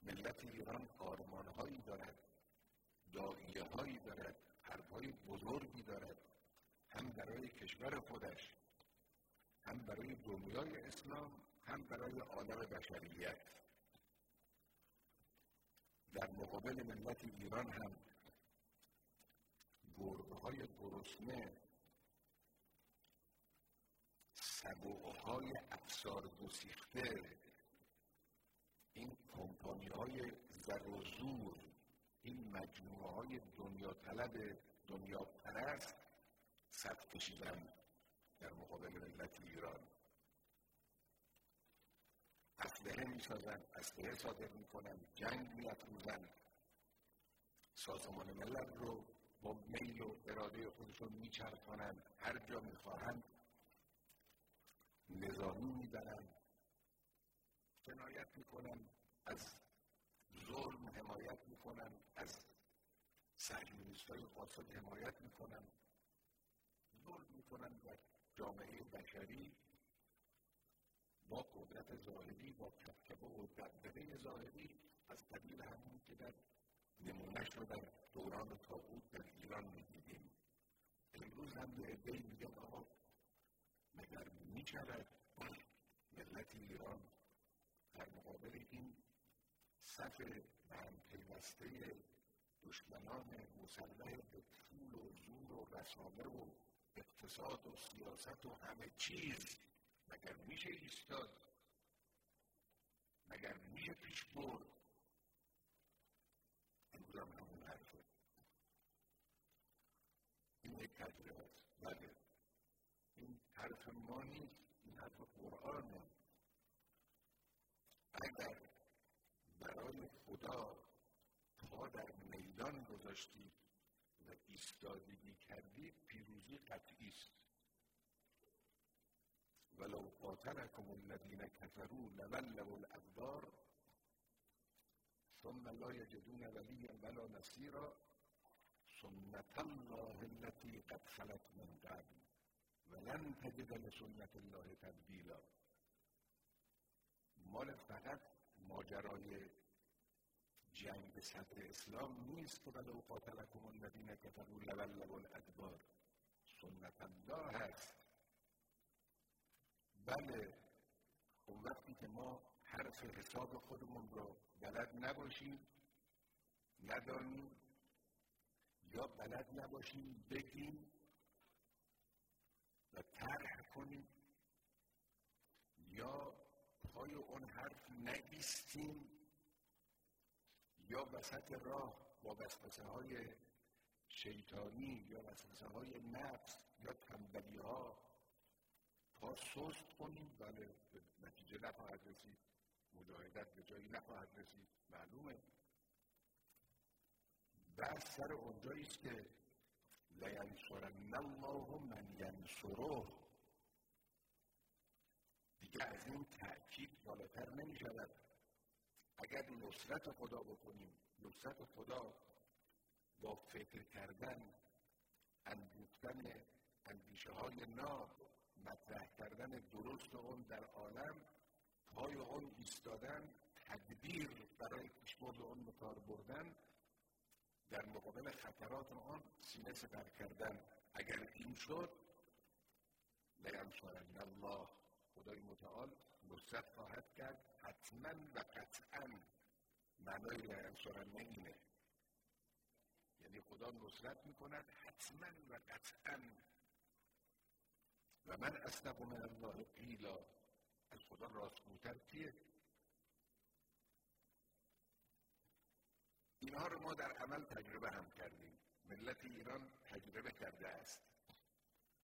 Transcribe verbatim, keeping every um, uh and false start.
ملت ایران آرمان‌هایی دارد، داعیه‌هایی دارد، حرف‌های بزرگی دارد، هم برای کشور خودش، هم برای دنیای اسلام، هم برای عالم بشریت. در مقابل ملت ایران هم گربه‌های گرسنه، سبوهای افسار گسیخته، این کمپانی‌های زر و زور، این مجموعه‌های دنیا طلب، دنیا پرست صف کشیدن در مقابل ملت ایران. اسلحه می‌سازن، اسلحه صادر می‌کنن، جنگ می‌افروزن، سازمان ملل رو با میل و اراده خودشون میچرخانند، هر جا میخواهند نظامی میبرند، جنایت میکنند، از ظلم حمایت میکنند، از صهیونیست‌های فاسد حمایت میکنند، ظلم میکنند در جامعه بشری با قدرت ظاهری، با کبکبه و دغدغه ظاهری، از قبیل همون که در نمونهش رو در دوران طاغوت در ایران می‌دیدیم. امروز هم به عده‌ای میگن آقا مگر می‌شود ملت ایران در مقابل این صف به هم پیوسته دشمنان مسلح به پول و زور و رسانه و اقتصاد و سیاست و همه چیز مگر میشه ایستاد؟ مگر میشه پیش برد؟ امروز هم همون حرفه. این یک تجربه است. بله، این حرف ما نیست، این حرف قرآنه. اگر برای خدا پا در میدان گذاشتید و ایستادگی کردید، پیروزی قطعی است. ولو قاتلکم الذین کفروا لولوا الادبار ثم لا یجدون ولیا ولا نصیرا سنت الله التي قد خلت من قبل ولن تجد لسنت الله تبدیلا. مال فقط ماجرای جنگ سطح اسلام نیست که ولو قاتلکم الذین کفروا لولوا الادبار، سنت الله هست. بله، اون وقتی که ما حرف حساب خودمون رو بلد نباشیم، ندانیم، یا بلد نباشیم بگیم و طرح کنیم، یا پای اون حرف نایستیم، یا وسط راه با وسوسه های شیطانی یا وسوسه های نفس یا تنبلی ها پا سست کنیم، بله به نتیجه نخواهد رسید، مجاهدت به جایی نخواهد رسید. معلومه بحث سر اونجایی است که لینصرن الله من ینصره. دیگه از این تأکید بالاتر نمی شود. اگر نصرت خدا بکنیم، نصرت خدا با فکر کردن، اندوختن اندیشه های ناب، مطرح کردن درست اون در عالم، پای اون ایستادن، تدبیر برای پیشبرد اون به کار بردن، در مقابل خطرات اون سینه سپر کردن. اگر این شد لینصرن الله، خدای متعال نصرت خواهد کرد حتما و قطعا. معنای لینصرن اینه، یعنی خدا نصرت میکند حتما و قطعا. و من اصدق من الله قیلا، از خدا راستگوتر کیه؟ اینها رو ما در عمل تجربه هم کردیم. ملت ایران تجربه کرده است.